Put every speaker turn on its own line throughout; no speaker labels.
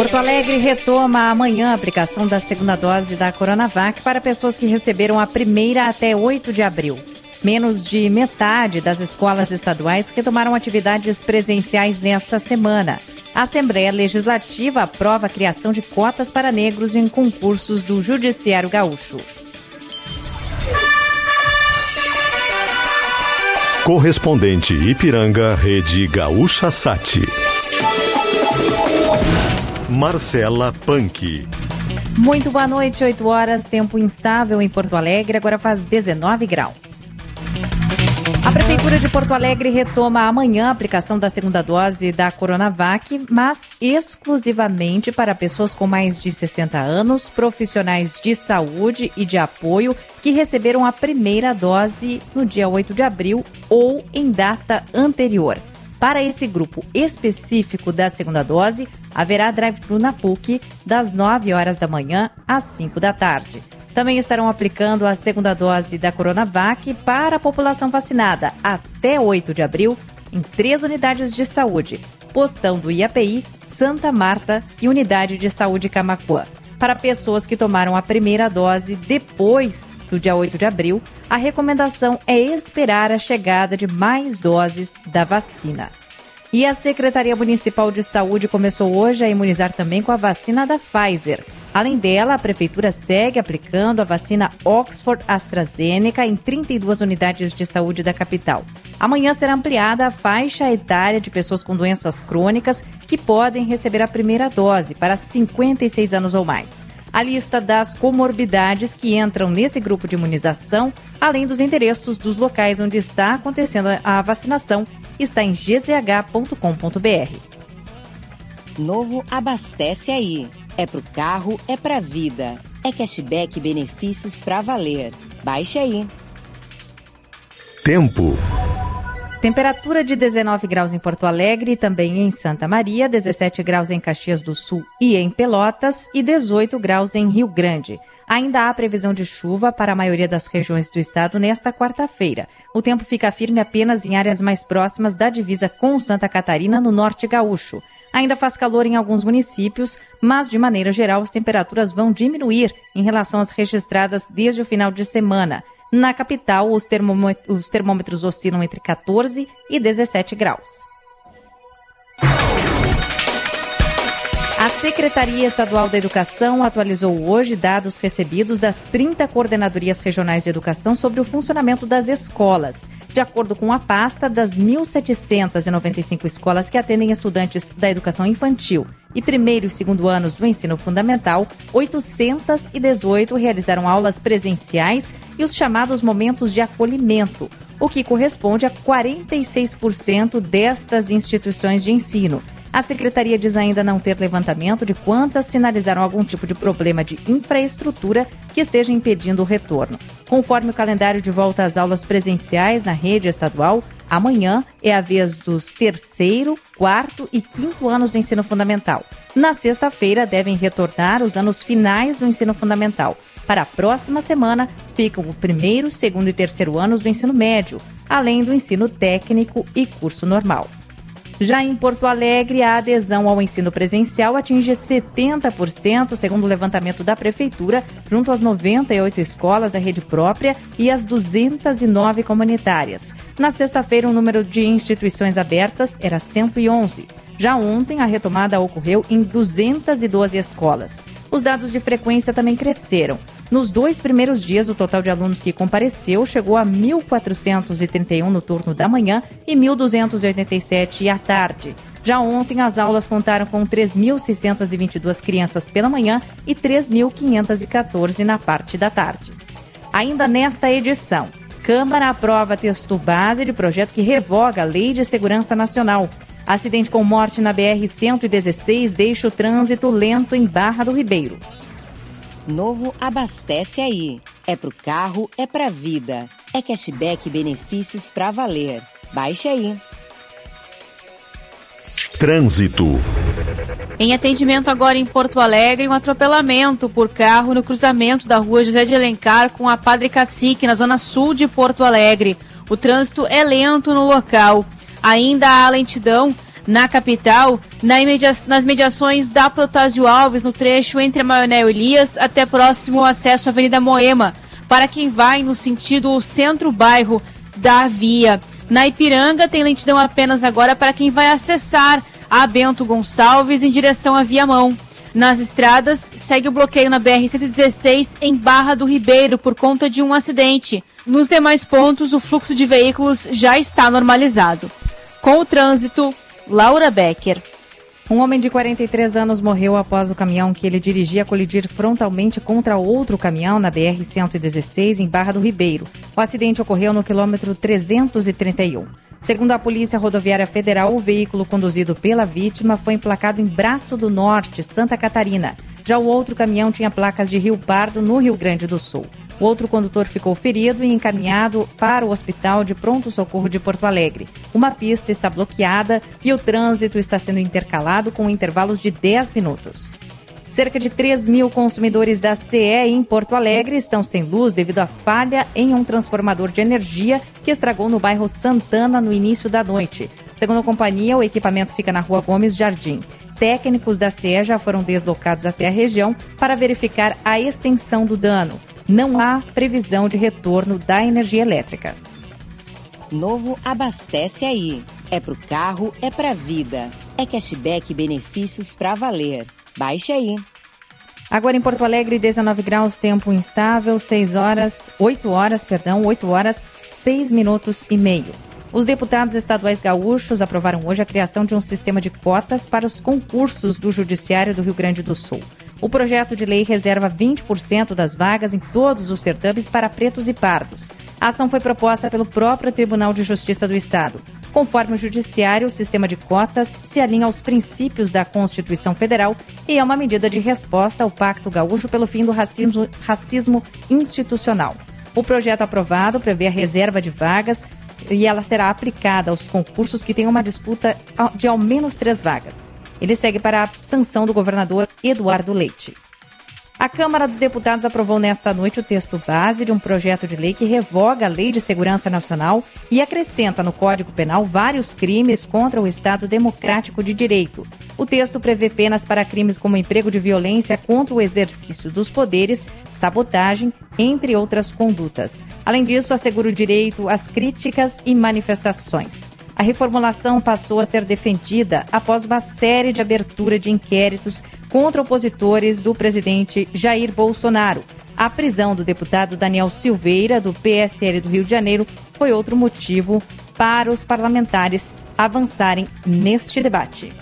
Porto Alegre retoma amanhã a aplicação da segunda dose da Coronavac para pessoas que receberam a primeira até 8 de abril. Menos de metade das escolas estaduais retomaram atividades presenciais nesta semana. A Assembleia Legislativa aprova a criação de cotas para negros em concursos do Judiciário Gaúcho.
Correspondente Ipiranga, Rede Gaúcha Sat. Marcela Punk.
Muito boa noite, 8 horas, tempo instável em Porto Alegre, agora faz 19 graus. A Prefeitura de Porto Alegre retoma amanhã a aplicação da segunda dose da Coronavac, mas exclusivamente para pessoas com mais de 60 anos, profissionais de saúde e de apoio que receberam a primeira dose no dia 8 de abril ou em data anterior. Para esse grupo específico da segunda dose, haverá drive-thru na PUC das 9 horas da manhã às 5 da tarde. Também estarão aplicando a segunda dose da Coronavac para a população vacinada até 8 de abril em 3 unidades de saúde, Postão do IAPI, Santa Marta e Unidade de Saúde Camaquã. Para pessoas que tomaram a primeira dose depois do dia 8 de abril, a recomendação é esperar a chegada de mais doses da vacina. E a Secretaria Municipal de Saúde começou hoje a imunizar também com a vacina da Pfizer. Além dela, a Prefeitura segue aplicando a vacina Oxford AstraZeneca em 32 unidades de saúde da capital. Amanhã será ampliada a faixa etária de pessoas com doenças crônicas que podem receber a primeira dose para 56 anos ou mais. A lista das comorbidades que entram nesse grupo de imunização, além dos endereços dos locais onde está acontecendo a vacinação, está em gzh.com.br.
Novo Abastece Aí. É pro carro, é pra vida. É cashback e benefícios pra valer. Baixe aí.
Tempo.
Temperatura de 19 graus em Porto Alegre e também em Santa Maria, 17 graus em Caxias do Sul e em Pelotas e 18 graus em Rio Grande. Ainda há previsão de chuva para a maioria das regiões do estado nesta quarta-feira. O tempo fica firme apenas em áreas mais próximas da divisa com Santa Catarina, no norte gaúcho. Ainda faz calor em alguns municípios, mas, de maneira geral, as temperaturas vão diminuir em relação às registradas desde o final de semana. Na capital, os termômetros oscilam entre 14 e 17 graus. A Secretaria Estadual da Educação atualizou hoje dados recebidos das 30 coordenadorias regionais de educação sobre o funcionamento das escolas. De acordo com a pasta, das 1.795 escolas que atendem estudantes da educação infantil e primeiro e segundo anos do ensino fundamental, 818 realizaram aulas presenciais e os chamados momentos de acolhimento, o que corresponde a 46% destas instituições de ensino. A Secretaria diz ainda não ter levantamento de quantas sinalizaram algum tipo de problema de infraestrutura que esteja impedindo o retorno. Conforme o calendário de volta às aulas presenciais na rede estadual, amanhã é a vez dos 3º, 4º e 5º anos do ensino fundamental. Na sexta-feira devem retornar os anos finais do ensino fundamental. Para a próxima semana, ficam o 1º, 2º e 3º anos do ensino médio, além do ensino técnico e curso normal. Já em Porto Alegre, a adesão ao ensino presencial atinge 70%, segundo o levantamento da Prefeitura, junto às 98 escolas da rede própria e às 209 comunitárias. Na sexta-feira, o número de instituições abertas era 111. Já ontem, a retomada ocorreu em 212 escolas. Os dados de frequência também cresceram. Nos 2 primeiros dias, o total de alunos que compareceu chegou a 1.431 no turno da manhã e 1.287 à tarde. Já ontem, as aulas contaram com 3.622 crianças pela manhã e 3.514 na parte da tarde. Ainda nesta edição, Câmara aprova texto base de projeto que revoga a Lei de Segurança Nacional. Acidente com morte na BR-116 deixa o trânsito lento em Barra do Ribeiro.
Novo Abastece Aí. É pro carro, é pra vida. É cashback e benefícios pra valer. Baixe aí.
Trânsito.
Em atendimento agora em Porto Alegre, um atropelamento por carro no cruzamento da rua José de Alencar com a Padre Cacique, na zona sul de Porto Alegre. O trânsito é lento no local. Ainda há lentidão Na capital, nas mediações da Protásio Alves, no trecho entre a Maionel Elias até próximo ao acesso à Avenida Moema, para quem vai no sentido centro-bairro da via. Na Ipiranga, tem lentidão apenas agora para quem vai acessar a Bento Gonçalves em direção à Viamão. Nas estradas, segue o bloqueio na BR-116 em Barra do Ribeiro por conta de um acidente. Nos demais pontos, o fluxo de veículos já está normalizado. Com o trânsito, Laura Becker.
Um homem de 43 anos morreu após o caminhão que ele dirigia colidir frontalmente contra outro caminhão na BR-116 em Barra do Ribeiro. O acidente ocorreu no quilômetro 331. Segundo a Polícia Rodoviária Federal, o veículo conduzido pela vítima foi emplacado em Braço do Norte, Santa Catarina. Já o outro caminhão tinha placas de Rio Pardo, no Rio Grande do Sul. O outro condutor ficou ferido e encaminhado para o Hospital de Pronto-Socorro de Porto Alegre. Uma pista está bloqueada e o trânsito está sendo intercalado com intervalos de 10 minutos. Cerca de 3 mil consumidores da CE em Porto Alegre estão sem luz devido à falha em um transformador de energia que estragou no bairro Santana no início da noite. Segundo a companhia, o equipamento fica na Rua Gomes Jardim. Técnicos da CE já foram deslocados até a região para verificar a extensão do dano. Não há previsão de retorno da energia elétrica.
Novo Abastece Aí. É pro carro, é pra vida. É cashback e benefícios pra valer. Baixe aí.
Agora em Porto Alegre, 19 graus, tempo instável, 8 horas, 6 minutos e meio. Os deputados estaduais gaúchos aprovaram hoje a criação de um sistema de cotas para os concursos do Judiciário do Rio Grande do Sul. O projeto de lei reserva 20% das vagas em todos os certames para pretos e pardos. A ação foi proposta pelo próprio Tribunal de Justiça do Estado. Conforme o Judiciário, o sistema de cotas se alinha aos princípios da Constituição Federal e é uma medida de resposta ao Pacto Gaúcho pelo fim do racismo institucional. O projeto aprovado prevê a reserva de vagas e ela será aplicada aos concursos que tenham uma disputa de ao menos 3 vagas. Ele segue para a sanção do governador Eduardo Leite. A Câmara dos Deputados aprovou nesta noite o texto base de um projeto de lei que revoga a Lei de Segurança Nacional e acrescenta no Código Penal vários crimes contra o Estado Democrático de Direito. O texto prevê penas para crimes como emprego de violência contra o exercício dos poderes, sabotagem, entre outras condutas. Além disso, assegura o direito às críticas e manifestações. A reformulação passou a ser defendida após uma série de abertura de inquéritos contra opositores do presidente Jair Bolsonaro. A prisão do deputado Daniel Silveira, do PSL do Rio de Janeiro, foi outro motivo para os parlamentares avançarem neste debate.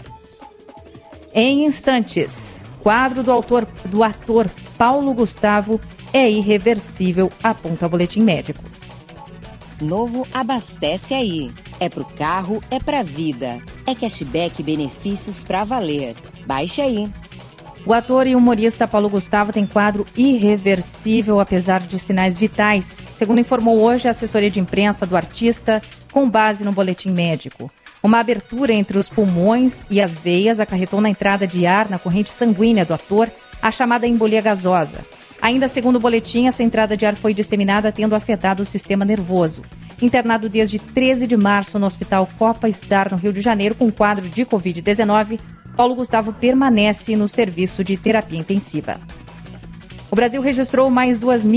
Em instantes, quadro do ator Paulo Gustavo é irreversível, aponta o boletim médico.
Novo Abastece Aí. É pro carro, é pra vida. É cashback e benefícios pra valer. Baixe aí.
O ator e humorista Paulo Gustavo tem quadro irreversível, apesar de sinais vitais, segundo informou hoje a assessoria de imprensa do artista, com base no boletim médico. Uma abertura entre os pulmões e as veias acarretou na entrada de ar na corrente sanguínea do ator, a chamada embolia gasosa. Ainda segundo o boletim, essa entrada de ar foi disseminada tendo afetado o sistema nervoso. Internado desde 13 de março no Hospital Copa Star, no Rio de Janeiro, com quadro de Covid-19, Paulo Gustavo permanece no serviço de terapia intensiva. O Brasil registrou mais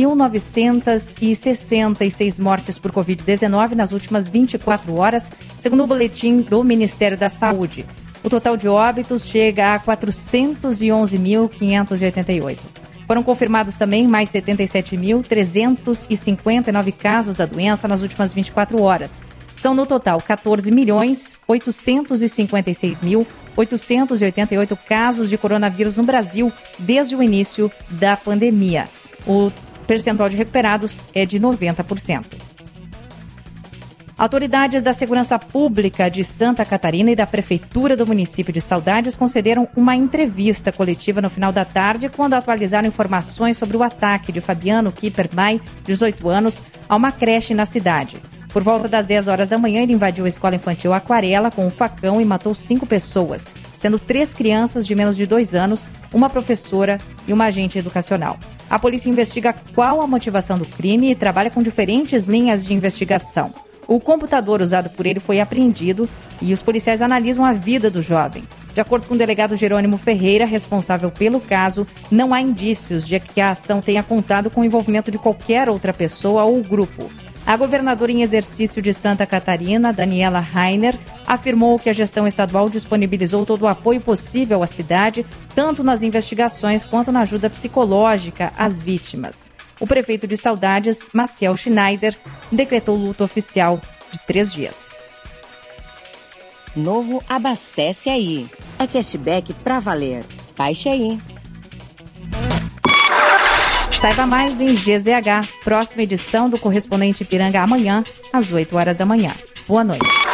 2.966 mortes por Covid-19 nas últimas 24 horas, segundo o boletim do Ministério da Saúde. O total de óbitos chega a 411.588. Foram confirmados também mais 77.359 casos da doença nas últimas 24 horas. São, no total, 14.856.888 casos de coronavírus no Brasil desde o início da pandemia. O percentual de recuperados é de 90%. Autoridades da Segurança Pública de Santa Catarina e da Prefeitura do município de Saudades concederam uma entrevista coletiva no final da tarde quando atualizaram informações sobre o ataque de Fabiano Kippermay, 18 anos, a uma creche na cidade. Por volta das 10 horas da manhã, ele invadiu a escola infantil Aquarela com um facão e matou 5 pessoas, sendo 3 crianças de menos de 2 anos, uma professora e uma agente educacional. A polícia investiga qual a motivação do crime e trabalha com diferentes linhas de investigação. O computador usado por ele foi apreendido e os policiais analisam a vida do jovem. De acordo com o delegado Jerônimo Ferreira, responsável pelo caso, não há indícios de que a ação tenha contado com o envolvimento de qualquer outra pessoa ou grupo. A governadora em exercício de Santa Catarina, Daniela Rainer, afirmou que a gestão estadual disponibilizou todo o apoio possível à cidade, tanto nas investigações quanto na ajuda psicológica às vítimas. O prefeito de Saudades, Maciel Schneider, decretou luto oficial de 3 dias.
Novo Abastece Aí. É cashback pra valer. Baixe aí.
Saiba mais em GZH. Próxima edição do Correspondente Ipiranga amanhã, às 8 horas da manhã. Boa noite.